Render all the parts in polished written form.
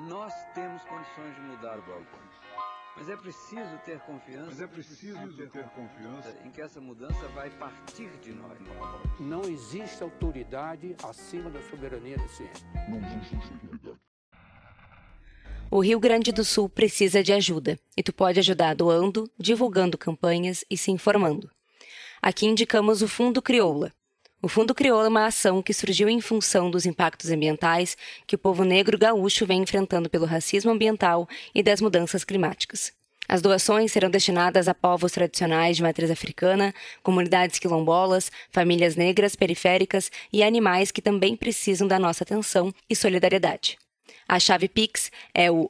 Nós temos condições de mudar o balcão. Mas é preciso ter confiança. Em que essa mudança vai partir de nós. Não existe autoridade acima da soberania da ciência. Não existe autoridade. O Rio Grande do Sul precisa de ajuda, e tu pode ajudar doando, divulgando campanhas e se informando. Aqui indicamos o Fundo Crioula. O Fundo Crioula é uma ação que surgiu em função dos impactos ambientais que o povo negro gaúcho vem enfrentando pelo racismo ambiental e das mudanças climáticas. As doações serão destinadas a povos tradicionais de matriz africana, comunidades quilombolas, famílias negras periféricas e animais que também precisam da nossa atenção e solidariedade. A chave Pix é o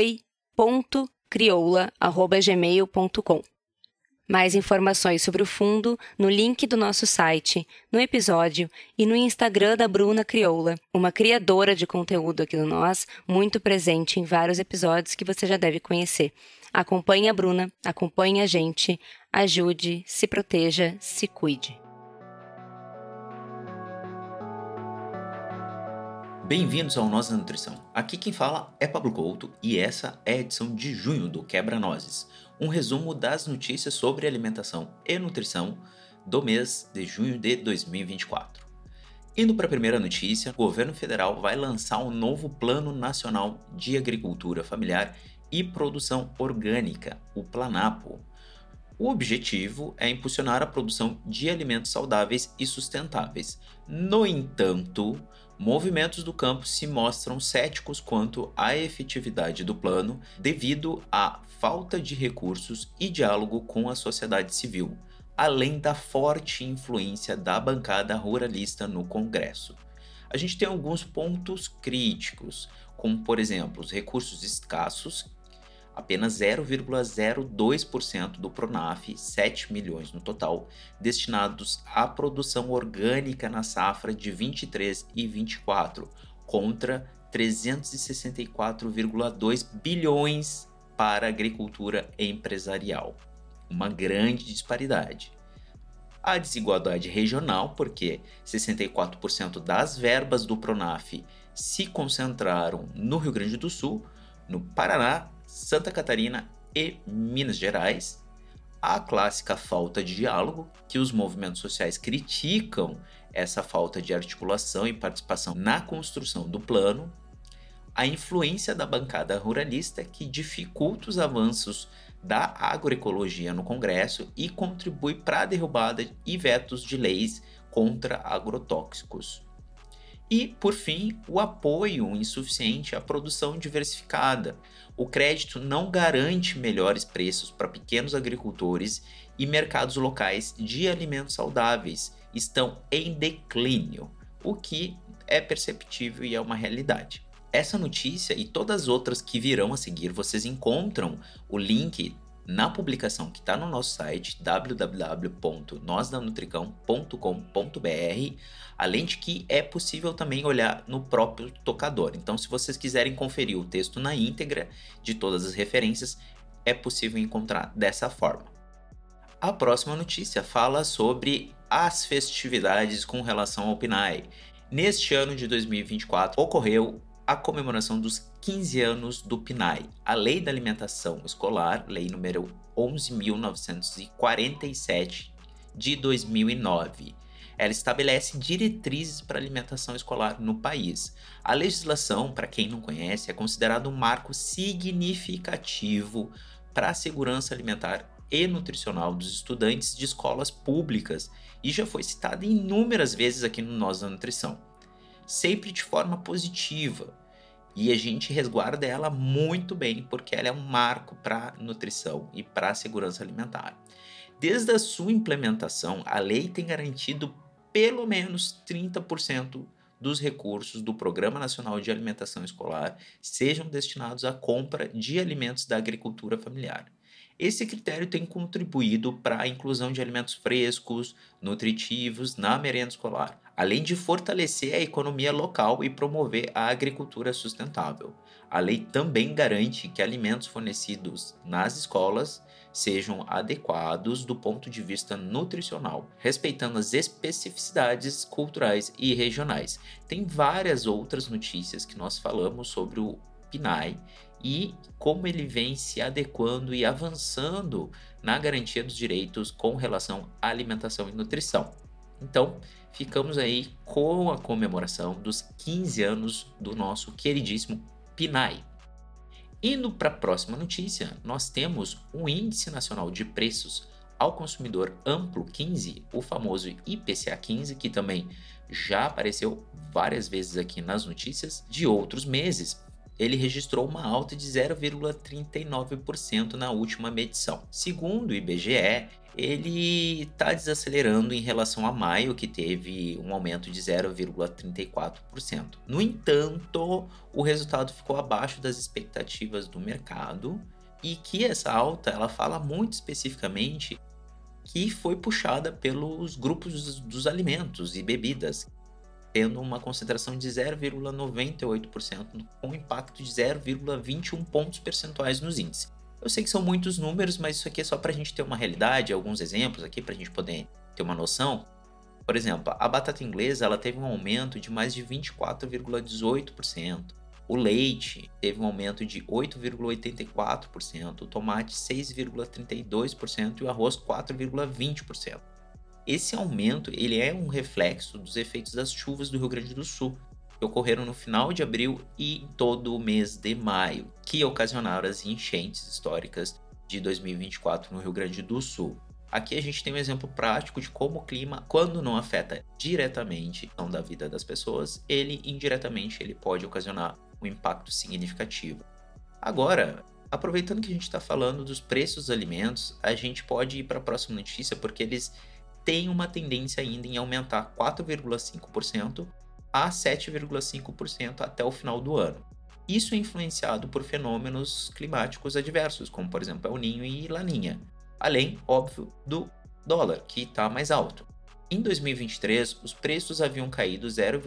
oi.crioula@gmail.com. Mais informações sobre o fundo no link do nosso site, no episódio e no Instagram da Bruna Crioula, uma criadora de conteúdo aqui do Nós, muito presente em vários episódios que você já deve conhecer. Acompanhe a Bruna, acompanhe a gente, ajude, se proteja, se cuide. Bem-vindos ao Nós da Nutrição. Aqui quem fala é Pablo Couto e essa é a edição de junho do Quebra-Nozes, um resumo das notícias sobre alimentação e nutrição do mês de junho de 2024. Indo para a primeira notícia, o governo federal vai lançar um novo Plano Nacional de Agricultura Familiar e Produção Orgânica, o PLANAPO. O objetivo é impulsionar a produção de alimentos saudáveis e sustentáveis. No entanto, movimentos do campo se mostram céticos quanto à efetividade do plano devido à falta de recursos e diálogo com a sociedade civil, além da forte influência da bancada ruralista no Congresso. A gente tem alguns pontos críticos, como por exemplo, os recursos escassos, apenas 0,02% do PRONAF, 7 milhões no total, destinados à produção orgânica na safra de 23 e 24, contra 364,2 bilhões para a agricultura empresarial. Uma grande disparidade. A desigualdade regional, porque 64% das verbas do PRONAF se concentraram no Rio Grande do Sul, no Paraná, Santa Catarina e Minas Gerais, a clássica falta de diálogo, que os movimentos sociais criticam essa falta de articulação e participação na construção do plano, a influência da bancada ruralista, que dificulta os avanços da agroecologia no Congresso e contribui para a derrubada e vetos de leis contra agrotóxicos. E, por fim, o apoio insuficiente à produção diversificada. O crédito não garante melhores preços para pequenos agricultores e mercados locais de alimentos saudáveis estão em declínio, o que é perceptível e é uma realidade. Essa notícia e todas as outras que virão a seguir, vocês encontram o link na publicação que está no nosso site www.nosdanutricão.com.br, além de que é possível também olhar no próprio tocador. Então, se vocês quiserem conferir o texto na íntegra de todas as referências, é possível encontrar dessa forma. A próxima notícia fala sobre as festividades com relação ao PNAE. Neste ano de 2024, ocorreu a comemoração dos 15 anos do PNAE, a Lei da Alimentação Escolar, Lei número 11.947 de 2009. Ela estabelece diretrizes para a alimentação escolar no país. A legislação, para quem não conhece, é considerada um marco significativo para a segurança alimentar e nutricional dos estudantes de escolas públicas e já foi citada inúmeras vezes aqui no Nós da Nutrição. Sempre de forma positiva, e a gente resguarda ela muito bem, porque ela é um marco para a nutrição e para a segurança alimentar. Desde a sua implementação, a lei tem garantido pelo menos 30% dos recursos do Programa Nacional de Alimentação Escolar sejam destinados à compra de alimentos da agricultura familiar. Esse critério tem contribuído para a inclusão de alimentos frescos, nutritivos na merenda escolar, além de fortalecer a economia local e promover a agricultura sustentável. A lei também garante que alimentos fornecidos nas escolas sejam adequados do ponto de vista nutricional, respeitando as especificidades culturais e regionais. Tem várias outras notícias que nós falamos sobre PNAE e como ele vem se adequando e avançando na garantia dos direitos com relação à alimentação e nutrição. Então, ficamos aí com a comemoração dos 15 anos do nosso queridíssimo PNAE. Indo para a próxima notícia, nós temos o Índice Nacional de Preços ao Consumidor Amplo 15, o famoso IPCA 15, que também já apareceu várias vezes aqui nas notícias de outros meses. Ele registrou uma alta de 0,39% na última medição. Segundo o IBGE, ele está desacelerando em relação a maio, que teve um aumento de 0,34%. No entanto, o resultado ficou abaixo das expectativas do mercado e que essa alta ela fala muito especificamente que foi puxada pelos grupos dos alimentos e bebidas, tendo uma concentração de 0,98%, com impacto de 0,21 pontos percentuais nos índices. Eu sei que são muitos números, mas isso aqui é só para a gente ter uma realidade, alguns exemplos aqui para a gente poder ter uma noção. Por exemplo, a batata inglesa ela teve um aumento de mais de 24,18%. O leite teve um aumento de 8,84%, o tomate 6,32% e o arroz 4,20%. Esse aumento ele é um reflexo dos efeitos das chuvas do Rio Grande do Sul, que ocorreram no final de abril e em todo o mês de maio, que ocasionaram as enchentes históricas de 2024 no Rio Grande do Sul. Aqui a gente tem um exemplo prático de como o clima, quando não afeta diretamente a da vida das pessoas, ele indiretamente ele pode ocasionar um impacto significativo. Agora, aproveitando que a gente está falando dos preços dos alimentos, a gente pode ir para a próxima notícia, porque eles têm uma tendência ainda em aumentar 4,5% a 7,5% até o final do ano. Isso é influenciado por fenômenos climáticos adversos, como por exemplo El Niño e Laninha, além, óbvio, do dólar, que está mais alto. Em 2023, os preços haviam caído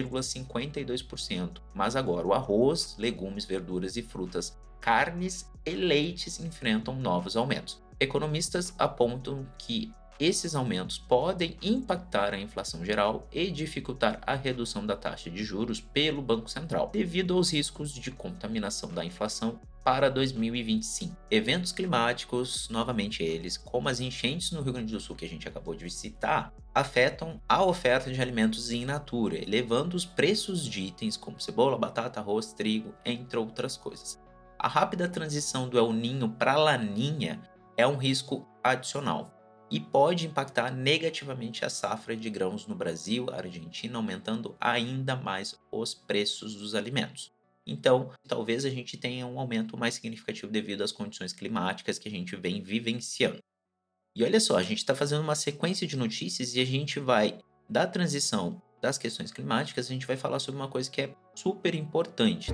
0,52%, mas agora o arroz, legumes, verduras e frutas, carnes e leites enfrentam novos aumentos. Economistas apontam que esses aumentos podem impactar a inflação geral e dificultar a redução da taxa de juros pelo Banco Central, devido aos riscos de contaminação da inflação para 2025. Eventos climáticos, novamente eles, como as enchentes no Rio Grande do Sul que a gente acabou de citar, afetam a oferta de alimentos in natura, elevando os preços de itens como cebola, batata, arroz, trigo, entre outras coisas. A rápida transição do El Niño para Laninha é um risco adicional e pode impactar negativamente a safra de grãos no Brasil e Argentina, aumentando ainda mais os preços dos alimentos. Então, talvez a gente tenha um aumento mais significativo devido às condições climáticas que a gente vem vivenciando. E olha só, a gente está fazendo uma sequência de notícias e a gente vai, da transição das questões climáticas, a gente vai falar sobre uma coisa que é super importante.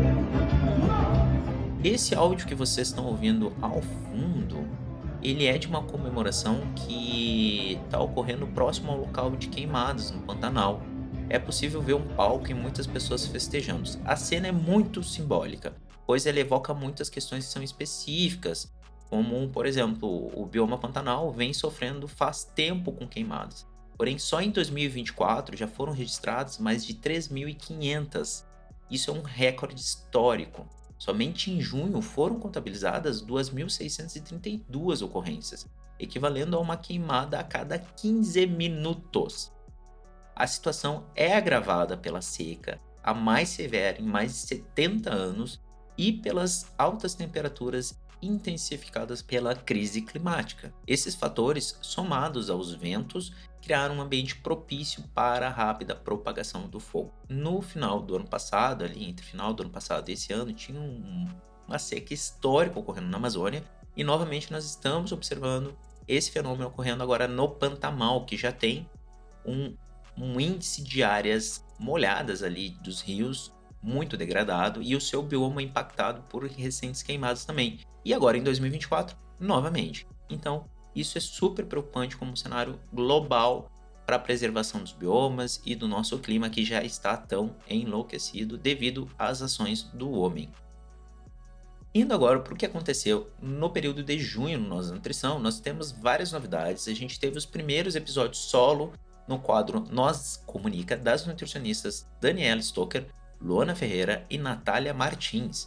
Esse áudio que vocês estão ouvindo ao fundo, ele é de uma comemoração que está ocorrendo próximo ao local de queimadas no Pantanal. É possível ver um palco e muitas pessoas festejando. A cena é muito simbólica, pois ela evoca muitas questões que são específicas, como, por exemplo, o bioma Pantanal vem sofrendo faz tempo com queimadas. Porém, só em 2024 já foram registradas mais de 3.500. Isso é um recorde histórico. Somente em junho foram contabilizadas 2.632 ocorrências, equivalendo a uma queimada a cada 15 minutos. A situação é agravada pela seca, a mais severa em mais de 70 anos, e pelas altas temperaturas intensificadas pela crise climática. Esses fatores, somados aos ventos, criaram um ambiente propício para a rápida propagação do fogo. No final do ano passado, ali entre o final do ano passado e esse ano, tinha uma seca histórica ocorrendo na Amazônia, e novamente nós estamos observando esse fenômeno ocorrendo agora no Pantanal, que já tem um índice de áreas molhadas ali dos rios muito degradado e o seu bioma impactado por recentes queimadas também. E agora em 2024, novamente. Então, isso é super preocupante como um cenário global para a preservação dos biomas e do nosso clima que já está tão enlouquecido devido às ações do homem. Indo agora para o que aconteceu no período de junho no Nós Nutrição, nós temos várias novidades. A gente teve os primeiros episódios solo no quadro Nós Comunica das nutricionistas Daniela Stoker, Luana Ferreira e Natália Martins.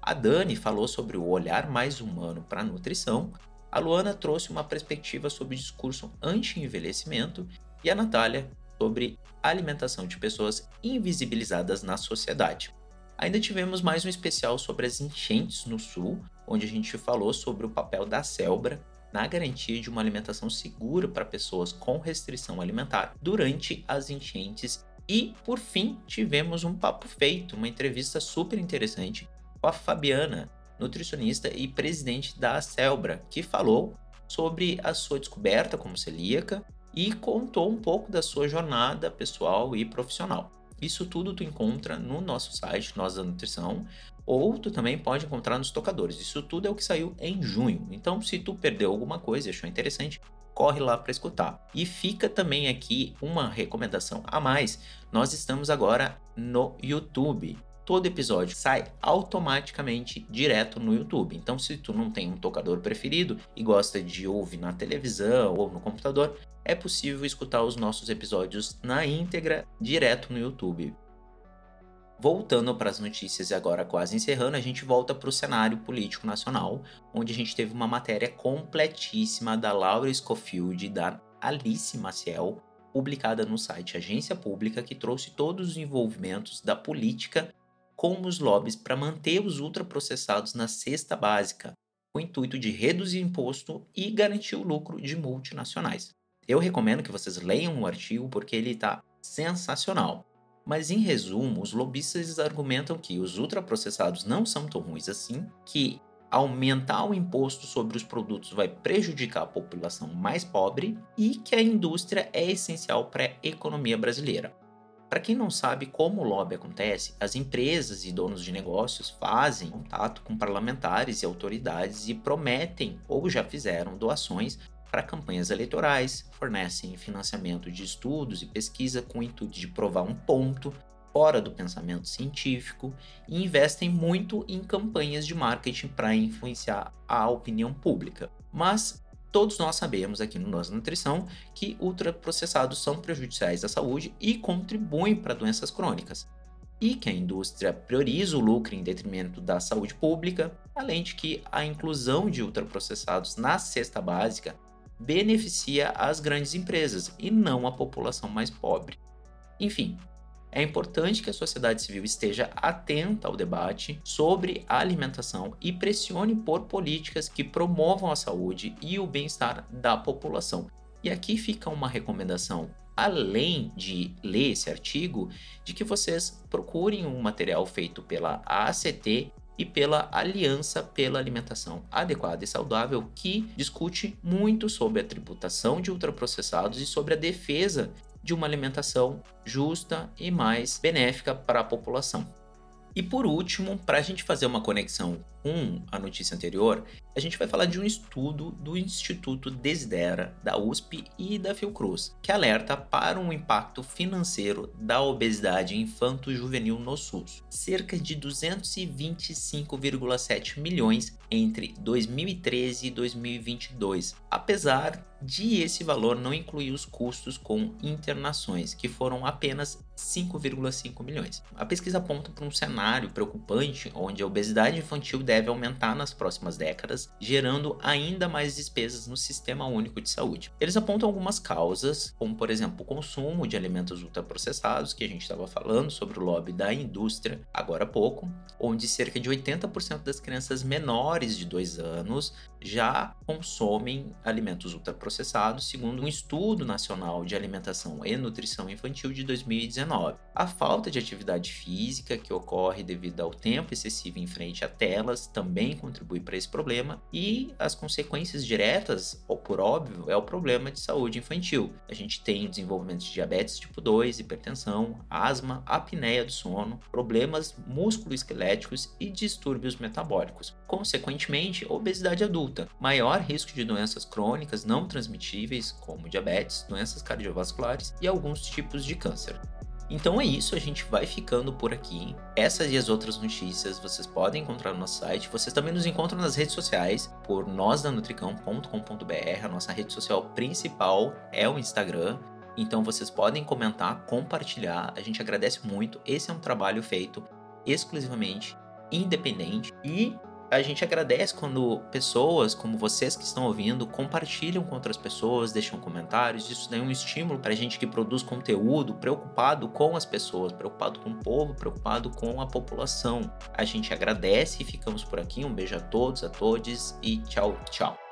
A Dani falou sobre o olhar mais humano para a nutrição, a Luana trouxe uma perspectiva sobre o discurso anti-envelhecimento e a Natália sobre a alimentação de pessoas invisibilizadas na sociedade. Ainda tivemos mais um especial sobre as enchentes no Sul, onde a gente falou sobre o papel da Celbra na garantia de uma alimentação segura para pessoas com restrição alimentar durante as enchentes. E, por fim, tivemos um papo feito, uma entrevista super interessante com a Fabiana, nutricionista e presidente da Celbra, que falou sobre a sua descoberta como celíaca e contou um pouco da sua jornada pessoal e profissional. Isso tudo tu encontra no nosso site, Nós da Nutrição, ou tu também pode encontrar nos tocadores. Isso tudo é o que saiu em junho. Então, se tu perdeu alguma coisa e achou interessante, corre lá para escutar. E fica também aqui uma recomendação a mais. Nós estamos agora no YouTube. Todo episódio sai automaticamente direto no YouTube. Então, se tu não tem um tocador preferido e gosta de ouvir na televisão ou no computador, é possível escutar os nossos episódios na íntegra direto no YouTube. Voltando para as notícias e agora quase encerrando, a gente volta para o cenário político nacional, onde a gente teve uma matéria completíssima da Laura Scofield e da Alice Maciel, publicada no site Agência Pública, que trouxe todos os envolvimentos da política com os lobbies para manter os ultraprocessados na cesta básica, com o intuito de reduzir imposto e garantir o lucro de multinacionais. Eu recomendo que vocês leiam o artigo porque ele está sensacional. Mas em resumo, os lobistas argumentam que os ultraprocessados não são tão ruins assim, que aumentar o imposto sobre os produtos vai prejudicar a população mais pobre e que a indústria é essencial para a economia brasileira. Para quem não sabe como o lobby acontece, as empresas e donos de negócios fazem contato com parlamentares e autoridades e prometem ou já fizeram doações para campanhas eleitorais, fornecem financiamento de estudos e pesquisa com o intuito de provar um ponto fora do pensamento científico e investem muito em campanhas de marketing para influenciar a opinião pública. Mas todos nós sabemos aqui no Nós Nutrição que ultraprocessados são prejudiciais à saúde e contribuem para doenças crônicas. E que a indústria prioriza o lucro em detrimento da saúde pública, além de que a inclusão de ultraprocessados na cesta básica beneficia as grandes empresas e não a população mais pobre. Enfim, é importante que a sociedade civil esteja atenta ao debate sobre a alimentação e pressione por políticas que promovam a saúde e o bem-estar da população. E aqui fica uma recomendação, além de ler esse artigo, de que vocês procurem um material feito pela ACT e pela Aliança pela Alimentação Adequada e Saudável, que discute muito sobre a tributação de ultraprocessados e sobre a defesa de uma alimentação justa e mais benéfica para a população. E por último, para a gente fazer uma conexão com a notícia anterior, a gente vai falar de um estudo do Instituto Desidera, da USP e da Fiocruz, que alerta para um impacto financeiro da obesidade infanto-juvenil no SUS. Cerca de 225,7 milhões entre 2013 e 2022, apesar de esse valor não incluir os custos com internações, que foram apenas 5,5 milhões. A pesquisa aponta para um cenário preocupante onde a obesidade infantil deve aumentar nas próximas décadas, gerando ainda mais despesas no Sistema Único de Saúde. Eles apontam algumas causas, como por exemplo o consumo de alimentos ultraprocessados, que a gente estava falando sobre o lobby da indústria agora há pouco, onde cerca de 80% das crianças menores de 2 anos já consomem alimentos ultraprocessados, segundo um estudo nacional de alimentação e nutrição infantil de 2019. A falta de atividade física que ocorre devido ao tempo excessivo em frente a telas também contribui para esse problema, e as consequências diretas, ou por óbvio, é o problema de saúde infantil. A gente tem o desenvolvimento de diabetes tipo 2, hipertensão, asma, apneia do sono, problemas musculoesqueléticos e distúrbios metabólicos. Consequentemente, obesidade adulta, maior risco de doenças crônicas não transmitíveis, como diabetes, doenças cardiovasculares e alguns tipos de câncer. Então é isso, a gente vai ficando por aqui. Essas e as outras notícias vocês podem encontrar no nosso site. Vocês também nos encontram nas redes sociais por nosdanutricão.com.br. A nossa rede social principal é o Instagram. Então vocês podem comentar, compartilhar. A gente agradece muito. Esse é um trabalho feito exclusivamente independente. E a gente agradece quando pessoas como vocês que estão ouvindo compartilham com outras pessoas, deixam comentários. Isso daí é um estímulo para a gente que produz conteúdo preocupado com as pessoas, preocupado com o povo, preocupado com a população. A gente agradece e ficamos por aqui. Um beijo a todos, a todes e tchau, tchau.